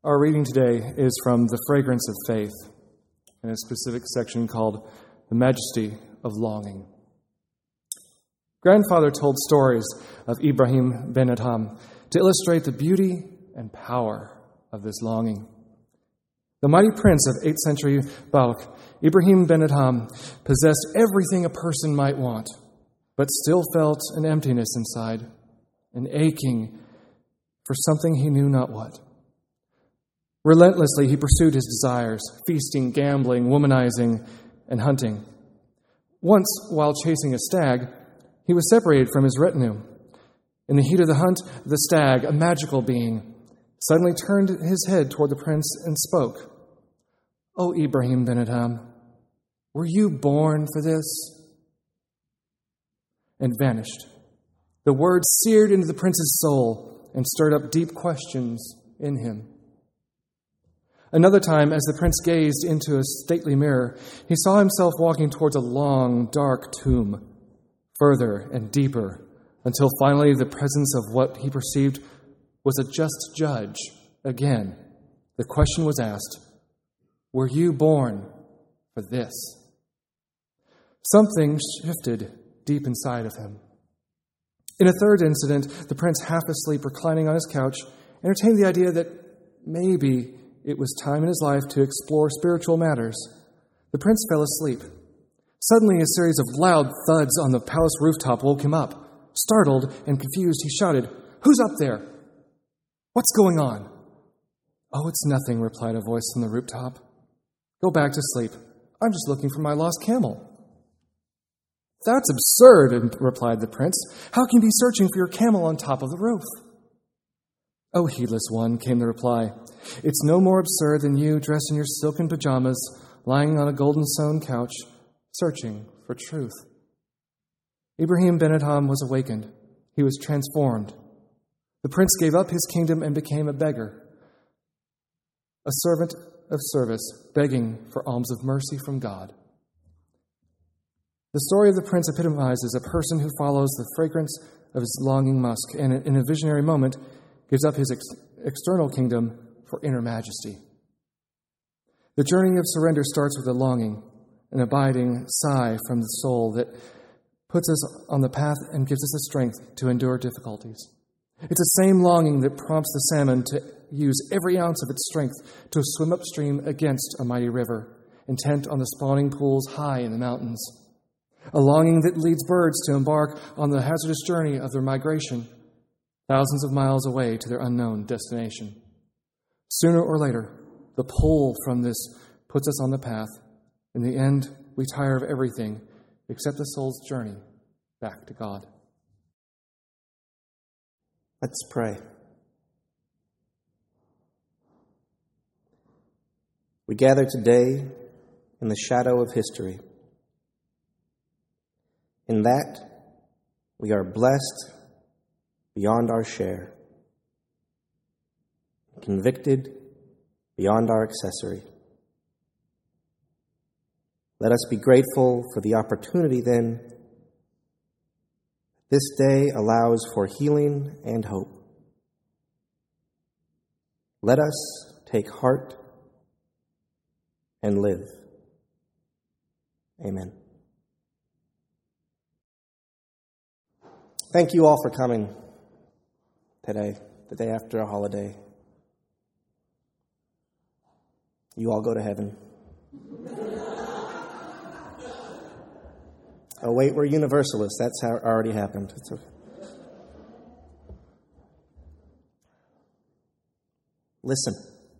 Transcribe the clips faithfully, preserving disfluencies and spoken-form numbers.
Our reading today is from The Fragrance of Faith, in a specific section called The Majesty of Longing. Grandfather told stories of Ibrahim ben Adham to illustrate the beauty and power of this longing. The mighty prince of eighth century Balkh, Ibrahim ben Adham, possessed everything a person might want, but still felt an emptiness inside, an aching for something he knew not what. Relentlessly, he pursued his desires, feasting, gambling, womanizing, and hunting. Once, while chasing a stag, he was separated from his retinue. In the heat of the hunt, the stag, a magical being, suddenly turned his head toward the prince and spoke, "O Ibrahim ben Adham, were you born for this?" And vanished. The words seared into the prince's soul and stirred up deep questions in him. Another time, as the prince gazed into a stately mirror, he saw himself walking towards a long, dark tomb, further and deeper, until finally the presence of what he perceived was a just judge. Again, the question was asked, "Were you born for this?" Something shifted deep inside of him. In a third incident, the prince, half asleep, reclining on his couch, entertained the idea that maybe it was time in his life to explore spiritual matters. The prince fell asleep. Suddenly, a series of loud thuds on the palace rooftop woke him up. Startled and confused, he shouted, "Who's up there? What's going on?" "Oh, it's nothing," replied a voice from the rooftop. "Go back to sleep. I'm just looking for my lost camel." "That's absurd," replied the prince. "How can you be searching for your camel on top of the roof?" "Oh, heedless one," came the reply. "It's no more absurd than you dressed in your silken pajamas, lying on a golden sewn couch, searching for truth." Ibrahim ben Adham was awakened. He was transformed. The prince gave up his kingdom and became a beggar, a servant of service, begging for alms of mercy from God. The story of the prince epitomizes a person who follows the fragrance of his longing musk and, in a visionary moment, gives up his ex- external kingdom for inner majesty. The journey of surrender starts with a longing, an abiding sigh from the soul that puts us on the path and gives us the strength to endure difficulties. It's the same longing that prompts the salmon to use every ounce of its strength to swim upstream against a mighty river, intent on the spawning pools high in the mountains. A longing that leads birds to embark on the hazardous journey of their migration, thousands of miles away to their unknown destination. Sooner or later, the pull from this puts us on the path. In the end, we tire of everything except the soul's journey back to God. Let's pray. We gather today in the shadow of history. In that, we are blessed beyond our share, convicted beyond our accessory. Let us be grateful for the opportunity, then. This day allows for healing and hope. Let us take heart and live. Amen. Thank you all for coming today, the day after a holiday. You all go to heaven. Oh, wait, we're Universalists. That's how it already happened. It's okay. Listen.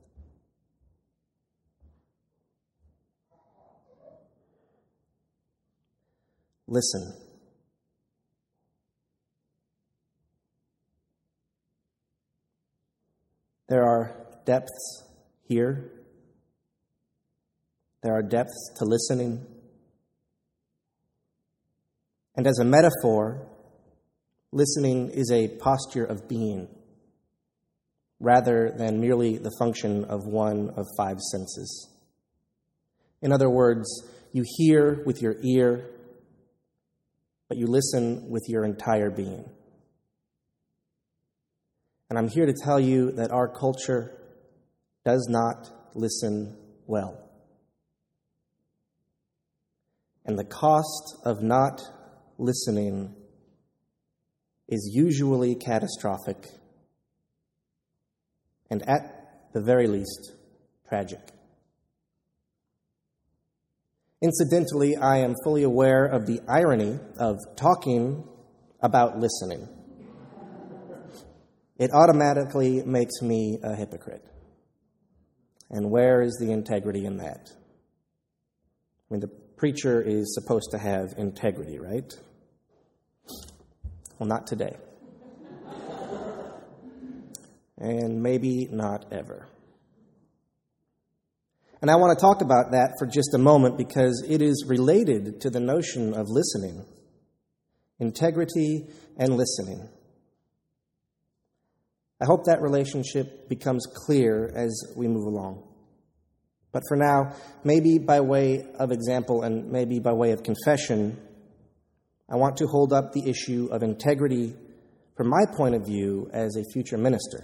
Listen. There are depths here. There are depths to listening. And as a metaphor, listening is a posture of being, rather than merely the function of one of five senses. In other words, you hear with your ear, but you listen with your entire being. And I'm here to tell you that our culture does not listen well. And the cost of not listening is usually catastrophic and, at the very least, tragic. Incidentally, I am fully aware of the irony of talking about listening. It automatically makes me a hypocrite. And where is the integrity in that? I mean, the preacher is supposed to have integrity, right? Well, not today. And maybe not ever. And I want to talk about that for just a moment because it is related to the notion of listening. Integrity and listening. I hope that relationship becomes clear as we move along. But for now, maybe by way of example and maybe by way of confession, I want to hold up the issue of integrity from my point of view as a future minister.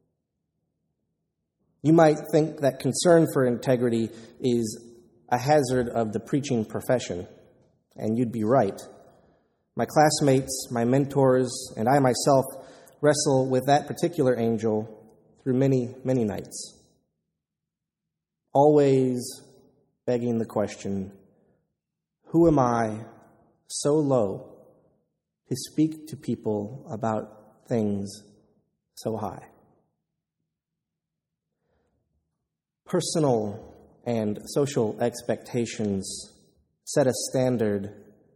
You might think that concern for integrity is a hazard of the preaching profession, and you'd be right. My classmates, my mentors, and I myself wrestle with that particular angel through many, many nights. Always begging the question, who am I so low to speak to people about things so high? Personal and social expectations set a standard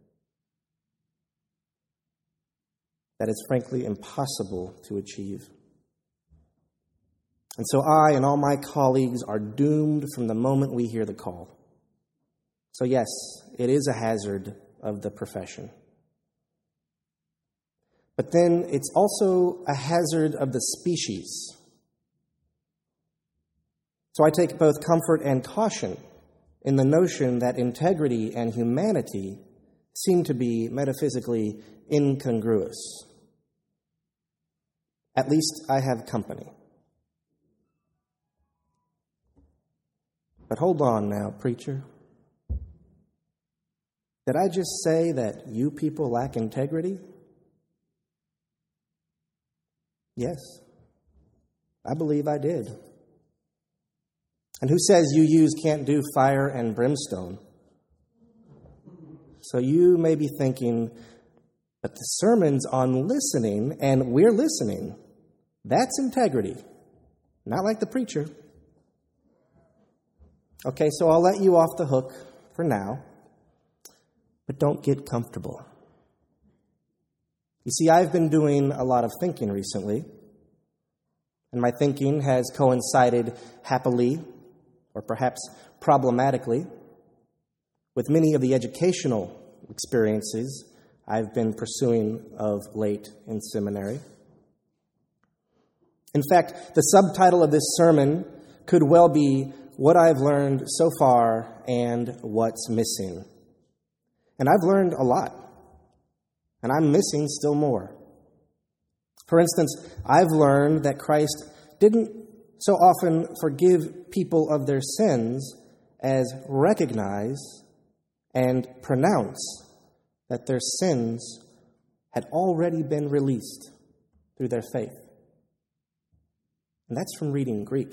that is frankly impossible to achieve. And so I and all my colleagues are doomed from the moment we hear the call. So yes, it is a hazard of the profession. But then it's also a hazard of the species. So I take both comfort and caution in the notion that integrity and humanity seem to be metaphysically incongruous. At least I have company. But hold on now, preacher. Did I just say that you people lack integrity? Yes, I believe I did. And who says you use can't do fire and brimstone? So you may be thinking, but the sermon's on listening, and we're listening. That's integrity. Not like the preacher. Okay, so I'll let you off the hook for now, but don't get comfortable. You see, I've been doing a lot of thinking recently, and my thinking has coincided happily, or perhaps problematically, with many of the educational experiences I've been pursuing of late in seminary. In fact, the subtitle of this sermon could well be What I've Learned So Far and What's Missing. And I've learned a lot, and I'm missing still more. For instance, I've learned that Christ didn't so often forgive people of their sins as recognize and pronounce that their sins had already been released through their faith. And that's from reading Greek.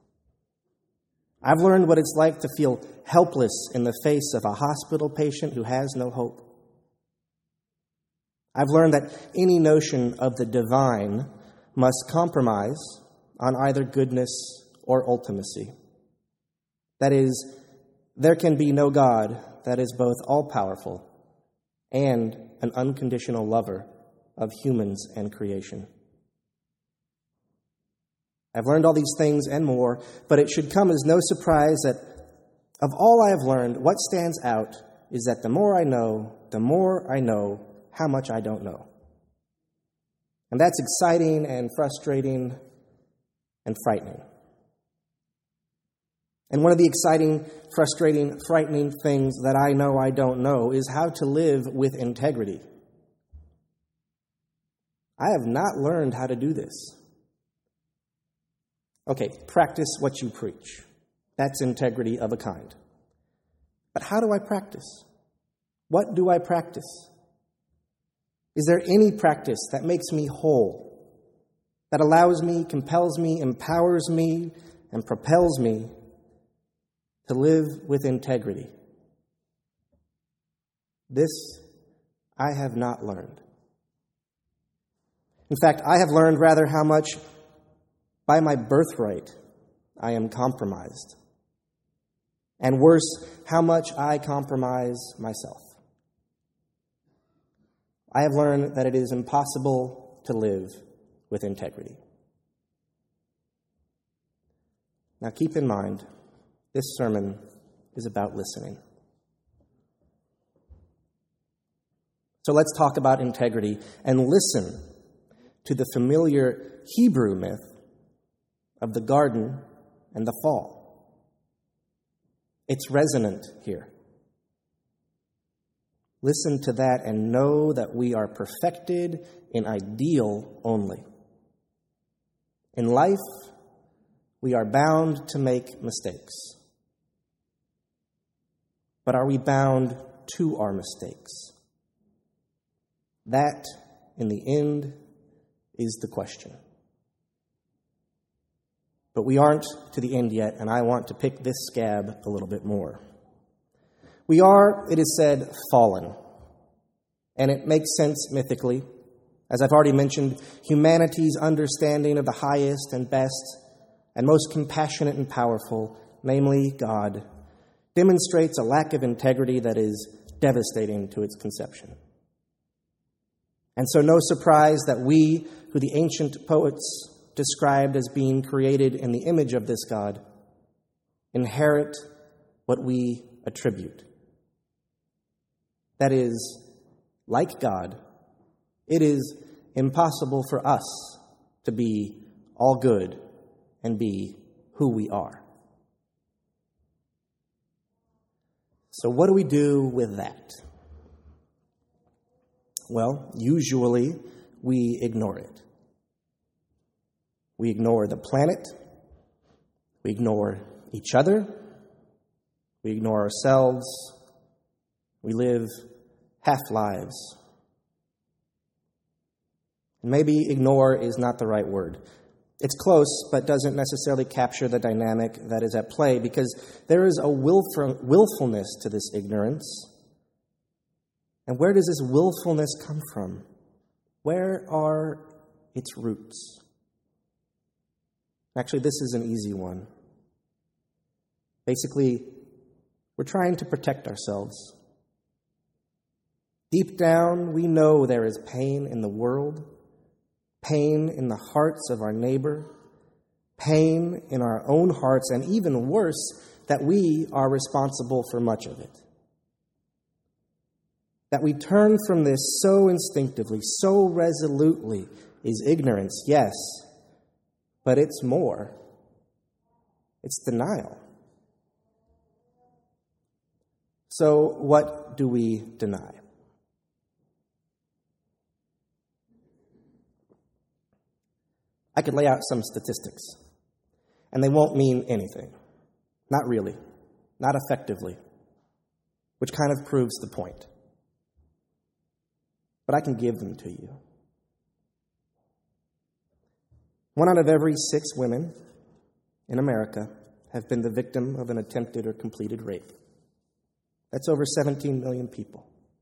I've learned what it's like to feel helpless in the face of a hospital patient who has no hope. I've learned that any notion of the divine must compromise on either goodness or ultimacy. That is, there can be no God that is both all-powerful and an unconditional lover of humans and creation. I've learned all these things and more, but it should come as no surprise that of all I have learned, what stands out is that the more I know, the more I know how much I don't know. And that's exciting and frustrating and frightening. And one of the exciting, frustrating, frightening things that I know I don't know is how to live with integrity. I have not learned how to do this. Okay, practice what you preach. That's integrity of a kind. But how do I practice? What do I practice? Is there any practice that makes me whole, that allows me, compels me, empowers me, and propels me to live with integrity? This I have not learned. In fact, I have learned rather how much by my birthright I am compromised. And worse, how much I compromise myself. I have learned that it is impossible to live with integrity. Now keep in mind, this sermon is about listening. So let's talk about integrity and listen to the familiar Hebrew myth of the garden and the fall. It's resonant here. Listen to that and know that we are perfected in ideal only. In life, we are bound to make mistakes. But are we bound to our mistakes? That, in the end, is the question. But we aren't to the end yet, and I want to pick this scab a little bit more. We are, it is said, fallen. And it makes sense mythically. As I've already mentioned, humanity's understanding of the highest and best and most compassionate and powerful, namely God, demonstrates a lack of integrity that is devastating to its conception. And so no surprise that we, who the ancient poets described as being created in the image of this God, inherit what we attribute. That is, like God, it is impossible for us to be all good and be who we are. So what do we do with that? Well, usually we ignore it. We ignore the planet. We ignore each other. We ignore ourselves. We live half-lives. Maybe ignore is not the right word. It's close, but doesn't necessarily capture the dynamic that is at play, because there is a willful, willfulness to this ignorance. And where does this willfulness come from? Where are its roots? Actually, this is an easy one. Basically, we're trying to protect ourselves. Deep down, we know there is pain in the world, pain in the hearts of our neighbor, pain in our own hearts, and even worse, that we are responsible for much of it. That we turn from this so instinctively, so resolutely, is ignorance, yes, but it's more. It's denial. So what do we deny? I could lay out some statistics, and they won't mean anything. Not really. Not effectively. Which kind of proves the point. But I can give them to you. One out of every six women in America have been the victim of an attempted or completed rape. That's over seventeen million people.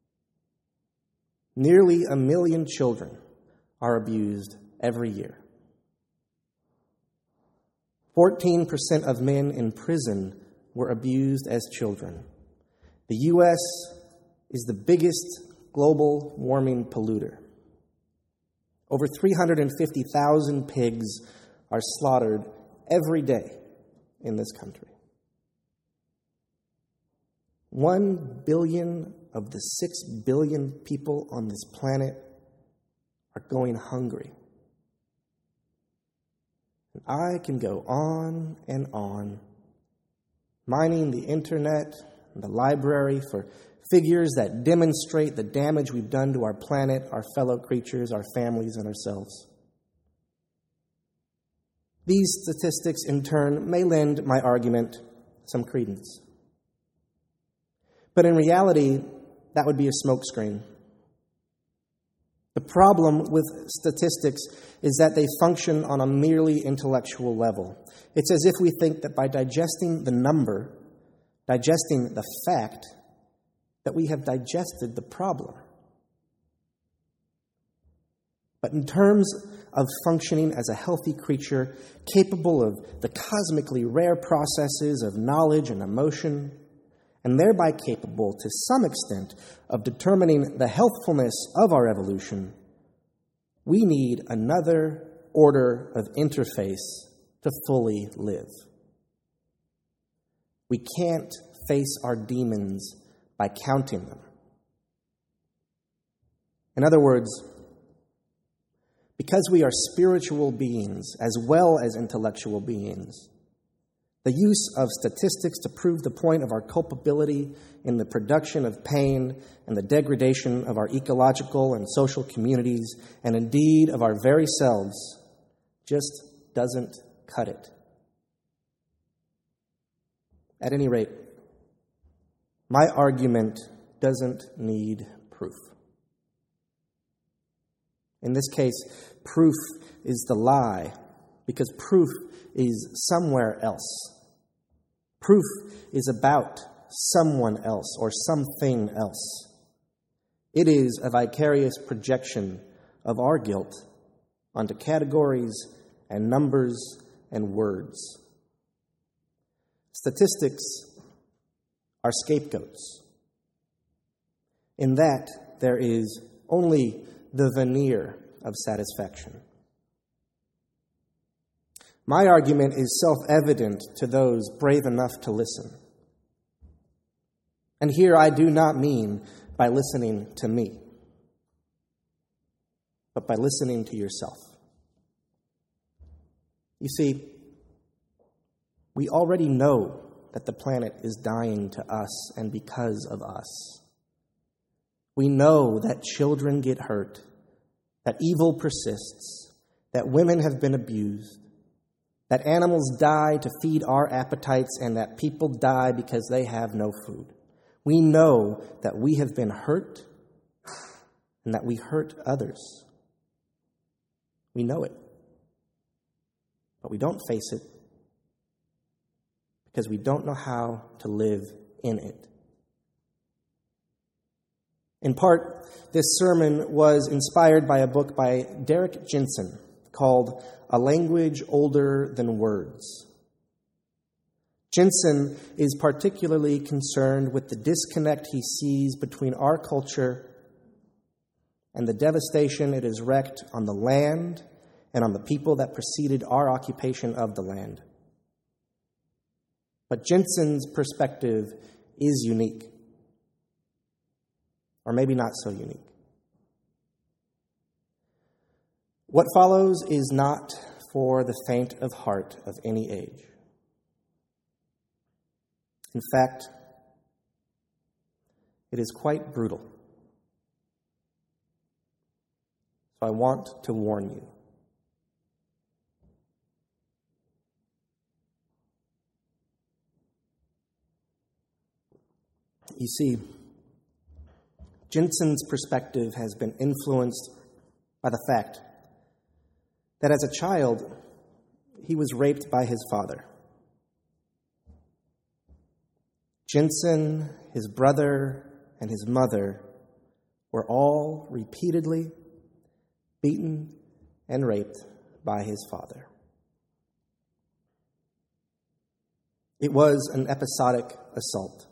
Nearly a million children are abused every year. fourteen percent of men in prison were abused as children. The U S is the biggest global warming polluter. Over three hundred fifty thousand pigs are slaughtered every day in this country. One billion of the six billion people on this planet are going hungry. And I can go on and on, mining the internet and the library for figures that demonstrate the damage we've done to our planet, our fellow creatures, our families, and ourselves. These statistics, in turn, may lend my argument some credence. But in reality, that would be a smokescreen. The problem with statistics is that they function on a merely intellectual level. It's as if we think that by digesting the number, digesting the fact, that we have digested the problem. But in terms of functioning as a healthy creature, capable of the cosmically rare processes of knowledge and emotion, and thereby capable, to some extent, of determining the healthfulness of our evolution, we need another order of interface to fully live. We can't face our demons by counting them. In other words, because we are spiritual beings as well as intellectual beings, the use of statistics to prove the point of our culpability in the production of pain and the degradation of our ecological and social communities, and indeed of our very selves, just doesn't cut it. At any rate, my argument doesn't need proof. In this case, proof is the lie, because proof is somewhere else. Proof is about someone else or something else. It is a vicarious projection of our guilt onto categories and numbers and words. Statistics are scapegoats. In that, there is only the veneer of satisfaction. My argument is self-evident to those brave enough to listen. And here I do not mean by listening to me, but by listening to yourself. You see, we already know that the planet is dying to us and because of us. We know that children get hurt, that evil persists, that women have been abused, that animals die to feed our appetites, and that people die because they have no food. We know that we have been hurt and that we hurt others. We know it. But we don't face it because we don't know how to live in it. In part, this sermon was inspired by a book by Derrick Jensen called A Language Older Than Words. Jensen is particularly concerned with the disconnect he sees between our culture and the devastation it has wreaked on the land and on the people that preceded our occupation of the land. But Jensen's perspective is unique, or maybe not so unique. What follows is not for the faint of heart of any age. In fact, it is quite brutal. So I want to warn you. You see, Jensen's perspective has been influenced by the fact that as a child, he was raped by his father. Jensen, his brother, and his mother were all repeatedly beaten and raped by his father. It was an episodic assault.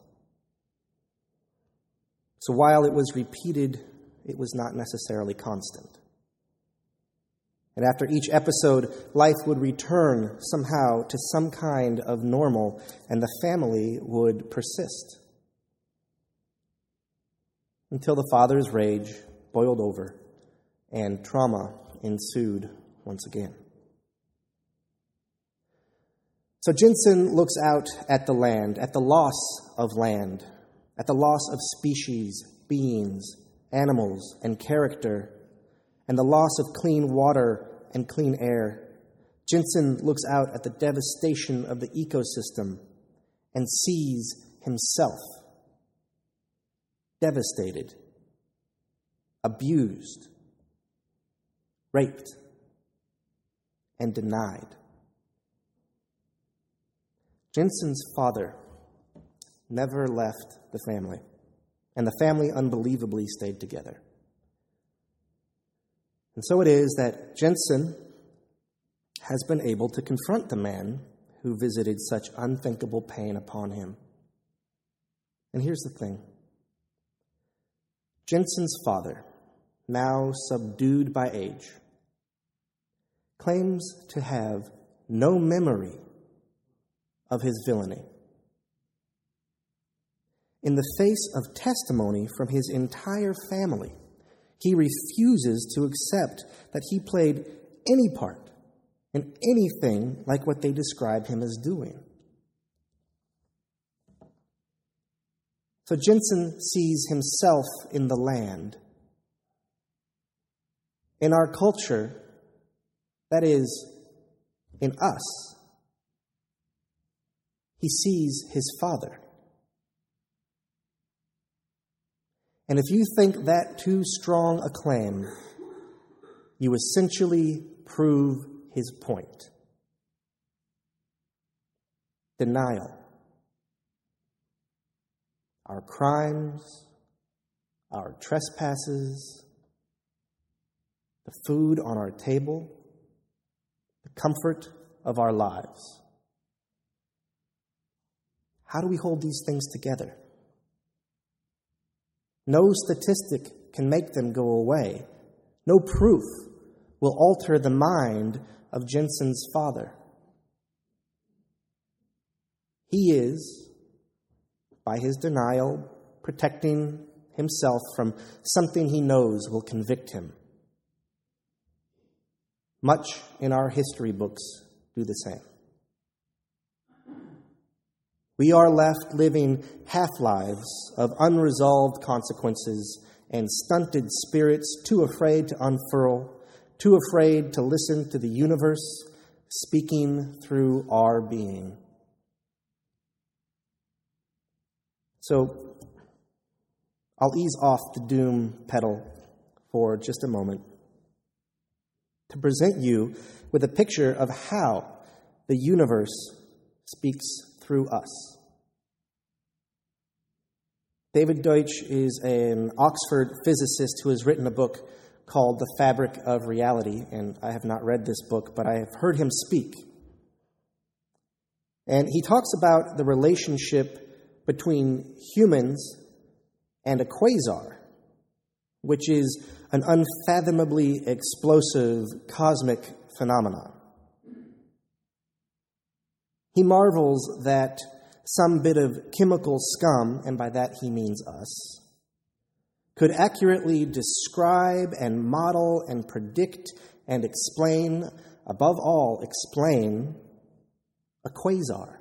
So while it was repeated, it was not necessarily constant. And after each episode, life would return somehow to some kind of normal, and the family would persist. Until the father's rage boiled over, and trauma ensued once again. So Jensen looks out at the land, at the loss of land, at the loss of species, beings, animals, and character, and the loss of clean water and clean air, Jensen looks out at the devastation of the ecosystem and sees himself devastated, abused, raped, and denied. Jensen's father never left the family, and the family unbelievably stayed together. And so it is that Jensen has been able to confront the man who visited such unthinkable pain upon him. And here's the thing. Jensen's father, now subdued by age, claims to have no memory of his villainy. In the face of testimony from his entire family, he refuses to accept that he played any part in anything like what they describe him as doing. So Jensen sees himself in the land. In our culture, that is, in us, he sees his father. And if you think that too strong a claim, you essentially prove his point. Denial. Our crimes, our trespasses, the food on our table, the comfort of our lives. How do we hold these things together? No statistic can make them go away. No proof will alter the mind of Jensen's father. He is, by his denial, protecting himself from something he knows will convict him. Much in our history books do the same. We are left living half-lives of unresolved consequences and stunted spirits too afraid to unfurl, too afraid to listen to the universe speaking through our being. So, I'll ease off the doom pedal for just a moment to present you with a picture of how the universe speaks through us. David Deutsch is an Oxford physicist who has written a book called The Fabric of Reality, and I have not read this book, but I have heard him speak. And he talks about the relationship between humans and a quasar, which is an unfathomably explosive cosmic phenomenon. He marvels that some bit of chemical scum, and by that he means us, could accurately describe and model and predict and explain, above all, explain a quasar.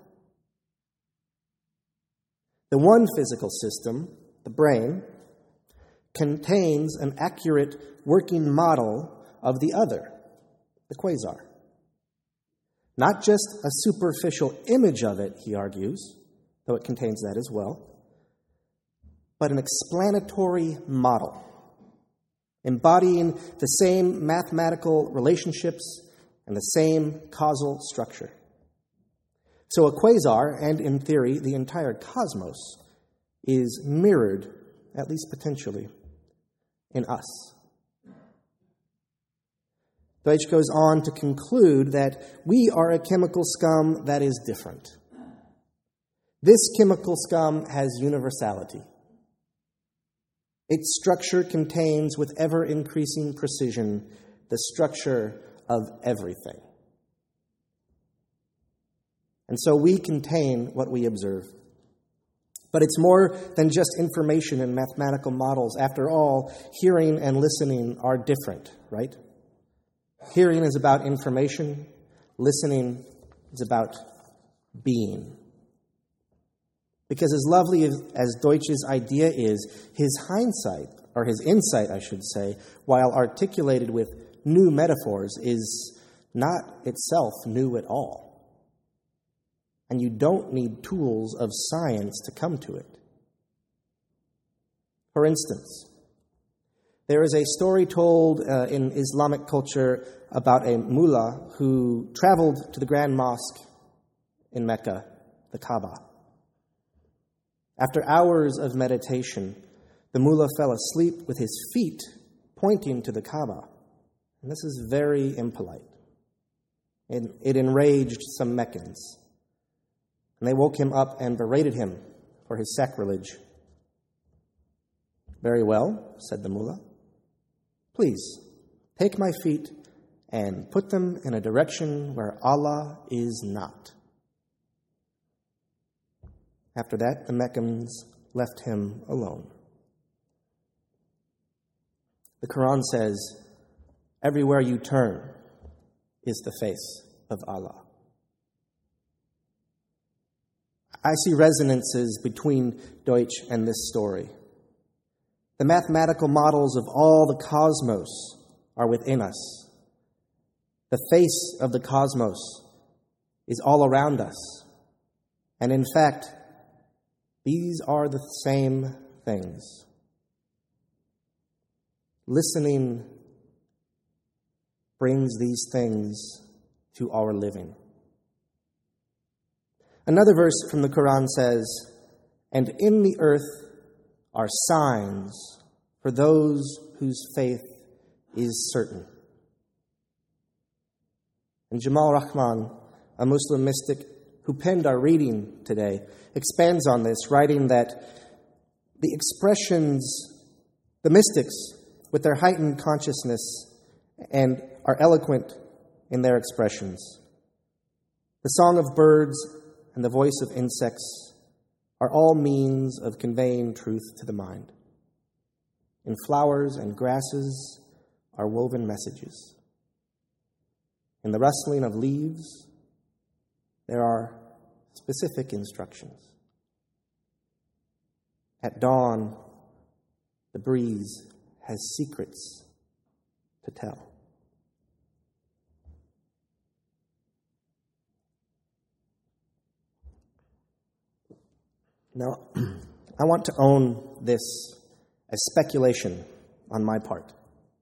The one physical system, the brain, contains an accurate working model of the other, the quasar. Not just a superficial image of it, he argues, though it contains that as well, but an explanatory model, embodying the same mathematical relationships and the same causal structure. So a quasar, and in theory the entire cosmos, is mirrored, at least potentially, in us. Deutsch goes on to conclude that we are a chemical scum that is different. This chemical scum has universality. Its structure contains, with ever-increasing precision, the structure of everything. And so we contain what we observe. But it's more than just information and mathematical models. After all, hearing and listening are different, right? Hearing is about information. Listening is about being. Because as lovely as Deutsch's idea is, his hindsight, or his insight, I should say, while articulated with new metaphors, is not itself new at all. And you don't need tools of science to come to it. For instance, there is a story told uh, in Islamic culture about a mullah who traveled to the Grand Mosque in Mecca, the Kaaba. After hours of meditation, the mullah fell asleep with his feet pointing to the Kaaba. And this is very impolite. And it enraged some Meccans. And they woke him up and berated him for his sacrilege. "Very well," said the mullah. "Please, take my feet and put them in a direction where Allah is not." After that, the Meccans left him alone. The Quran says, "Everywhere you turn is the face of Allah." I see resonances between Deutsch and this story. The mathematical models of all the cosmos are within us. The face of the cosmos is all around us. And in fact, these are the same things. Listening brings these things to our living. Another verse from the Quran says, "And in the earth are signs for those whose faith is certain." And Jamal Rahman, a Muslim mystic who penned our reading today, expands on this, writing that the expressions, the mystics, with their heightened consciousness and are eloquent in their expressions. The song of birds and the voice of insects are all means of conveying truth to the mind. In flowers and grasses are woven messages. In the rustling of leaves, there are specific instructions. At dawn, the breeze has secrets to tell. Now, I want to own this as speculation on my part.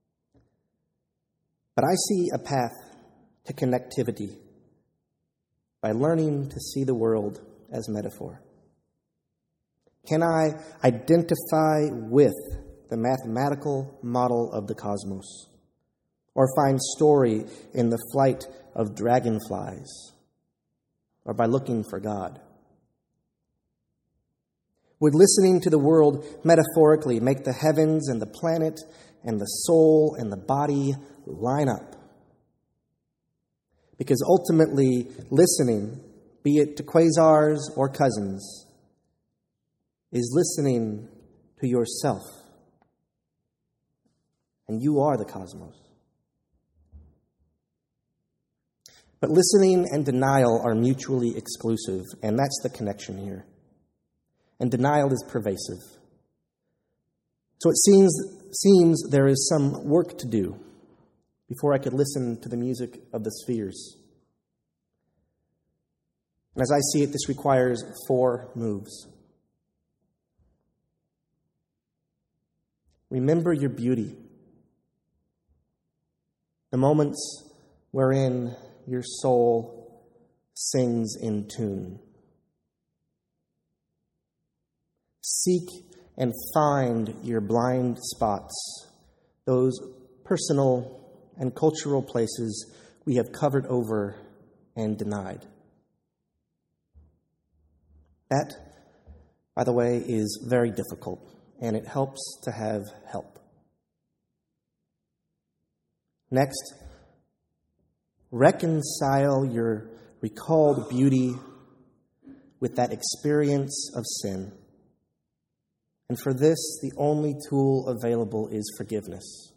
But I see a path to connectivity by learning to see the world as metaphor. Can I identify with the mathematical model of the cosmos, or find story in the flight of dragonflies, or by looking for God? Would listening to the world metaphorically make the heavens and the planet and the soul and the body line up? Because ultimately, listening, be it to quasars or cousins, is listening to yourself. And you are the cosmos. But listening and denial are mutually exclusive, and that's the connection here. And denial is pervasive. So it seems, seems there is some work to do before I could listen to the music of the spheres. And as I see it, this requires four moves. Remember your beauty. The moments wherein your soul sings in tune. Seek and find your blind spots, those personal and cultural places we have covered over and denied. That, by the way, is very difficult, and it helps to have help. Next, reconcile your recalled beauty with that experience of sin. And for this, the only tool available is forgiveness.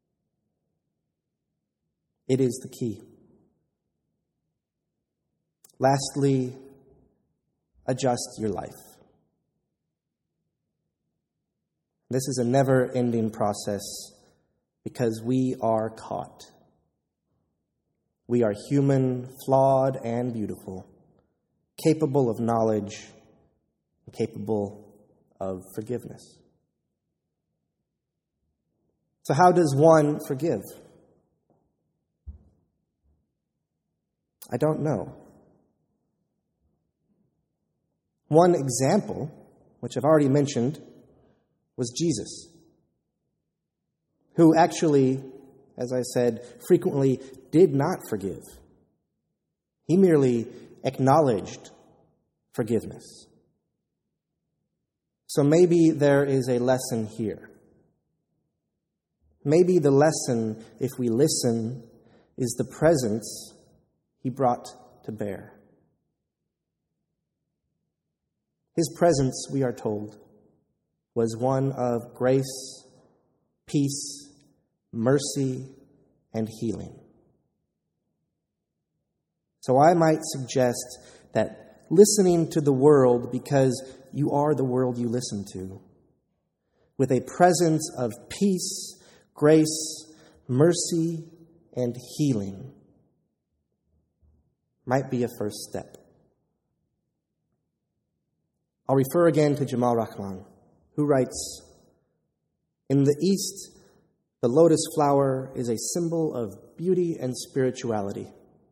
It is the key. Lastly, adjust your life. This is a never-ending process because we are caught. We are human, flawed, and beautiful, capable of knowledge, capable of forgiveness. So how does one forgive? I don't know. One example, which I've already mentioned, was Jesus, who actually, as I said, frequently did not forgive. He merely acknowledged forgiveness. So maybe there is a lesson here. Maybe the lesson, if we listen, is the presence he brought to bear. His presence, we are told, was one of grace, peace, mercy, and healing. So I might suggest that listening to the world, because you are the world you listen to, with a presence of peace, grace, mercy, and healing, might be a first step. I'll refer again to Jamal Rahman, who writes, "In the East, the lotus flower is a symbol of beauty and spirituality.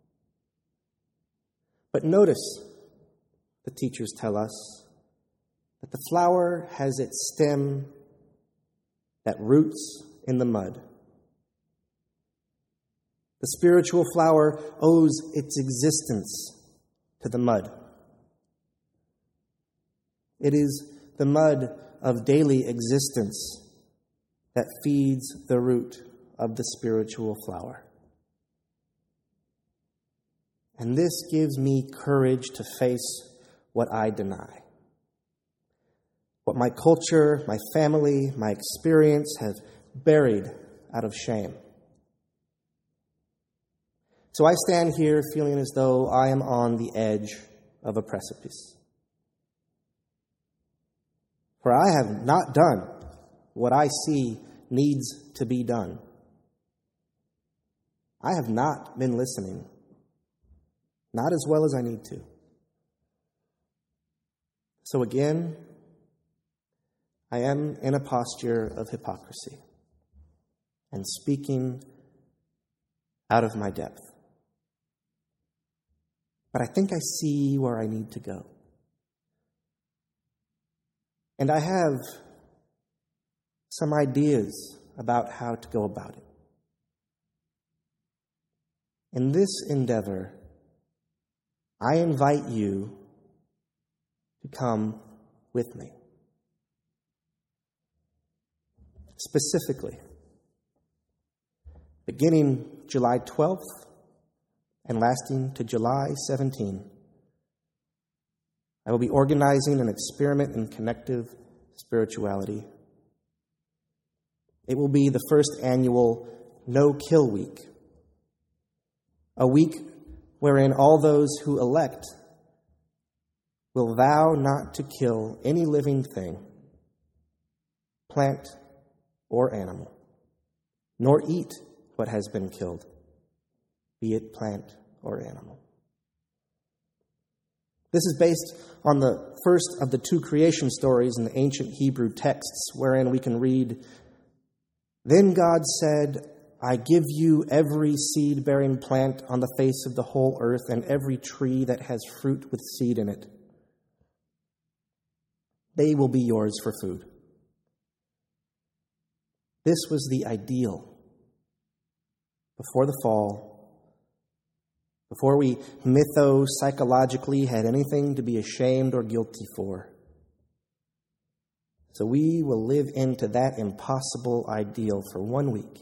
But notice, the teachers tell us, that the flower has its stem that roots in the mud. The spiritual flower owes its existence to the mud. It is the mud of daily existence that feeds the root of the spiritual flower. And this gives me courage to face what I deny. What my culture, my family, my experience have buried out of shame. So I stand here feeling as though I am on the edge of a precipice. For I have not done what I see needs to be done. I have not been listening, not as well as I need to. So again, I am in a posture of hypocrisy and speaking out of my depth. But I think I see where I need to go. And I have some ideas about how to go about it. In this endeavor, I invite you to come with me. Specifically, beginning July twelfth and lasting to July seventeenth, I will be organizing an experiment in connective spirituality. It will be the first annual No-Kill Week, a week wherein all those who elect will vow not to kill any living thing, plant or animal, nor eat what has been killed, be it plant or animal. This is based on the first of the two creation stories in the ancient Hebrew texts, wherein we can read, "Then God said, I give you every seed-bearing plant on the face of the whole earth and every tree that has fruit with seed in it. They will be yours for food." This was the ideal before the fall, before we mytho-psychologically had anything to be ashamed or guilty for. So we will live into that impossible ideal for one week.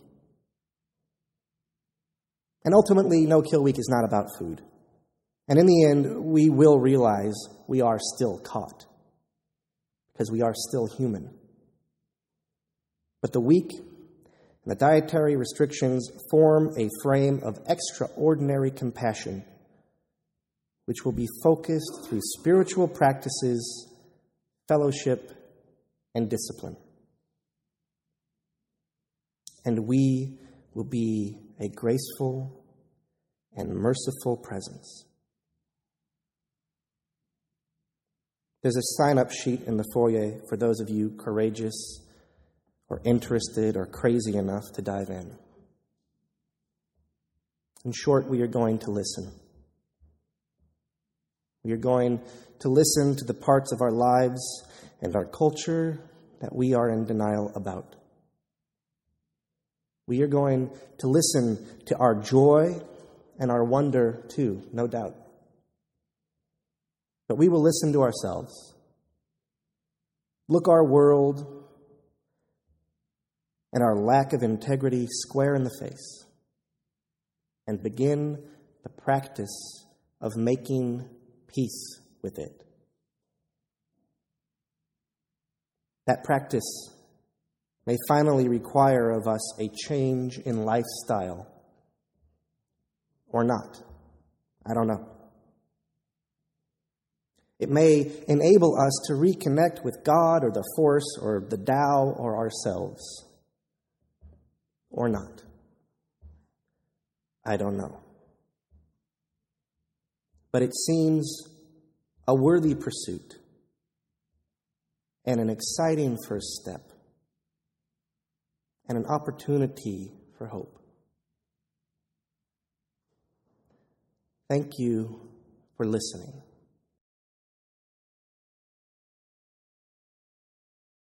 And ultimately, No-Kill Week is not about food. And in the end, we will realize we are still caught, because we are still human. But the week and the dietary restrictions form a frame of extraordinary compassion, which will be focused through spiritual practices, fellowship, and discipline. And we will be a graceful and merciful presence. There's a sign-up sheet in the foyer for those of you courageous or interested or crazy enough to dive in. In short, we are going to listen. We are going to listen to the parts of our lives and our culture that we are in denial about. We are going to listen to our joy and our wonder too, no doubt. But we will listen to ourselves, look our world and our lack of integrity square in the face, and begin the practice of making peace with it. That practice may finally require of us a change in lifestyle, or not. I don't know. It may enable us to reconnect with God or the Force or the Tao or ourselves, or not. I don't know. But it seems a worthy pursuit and an exciting first step and an opportunity for hope. Thank you for listening.